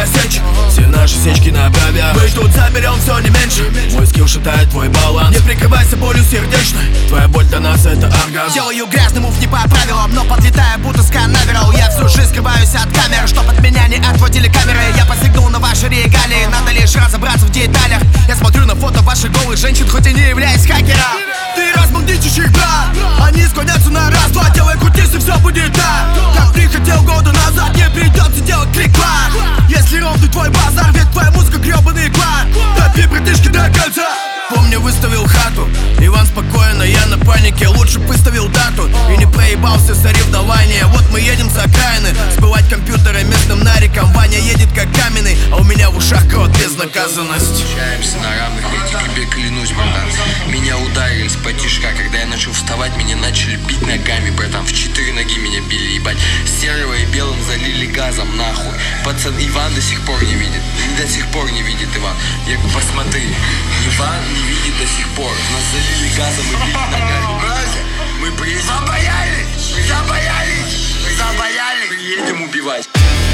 косячек. Все наши сечки на бровях. Мы тут заберем все не меньше. Мой скилл шатает твой баланс. Не прикрывайся болью сердечной. Твоя боль для нас это оргазм. Делаю грязный мув не по правилам, но подлетаю будто с Канаверал. Я всю жизнь скрываюсь от камер, чтоб от меня не отводили камеры. Я посягнул на ваши регалии, надо лишь разобраться в деталях. Я смотрю на фото ваших голых женщин, хоть и не являюсь хакером. Ты разбандитишь брат, они склонятся на раз-два. Делай крутись и все будет так, как ты хотел года назад. Не придется делать клик-клак, если ровный твой базар, ведь твоя музыка гребаный клад. Топи братишки до конца. Помню, выставил хату, Иван спокойно, я на панике. Лучше выставил дату и не проебался соревнования. Вот мы едем с окраины, сбывать компьютеры местным нариком. Ваня едет как каменный, а у меня в ушах кровь безнаказанность. Встречаемся на равных, я тебе клянусь, братан. Меня ударили с потишка, когда я начал вставать, меня начали бить ногами, братан. В 4 ноги меня били, ебать. Серого и белым залили газом, нахуй. Пацан Иван до сих пор не видит, до сих пор не видит Иван. Я говорю, посмотри, Иван не видит до сих пор. Нас залили газом и били ногами. Братья, мы приедем. Забоялись! Приедем убивать.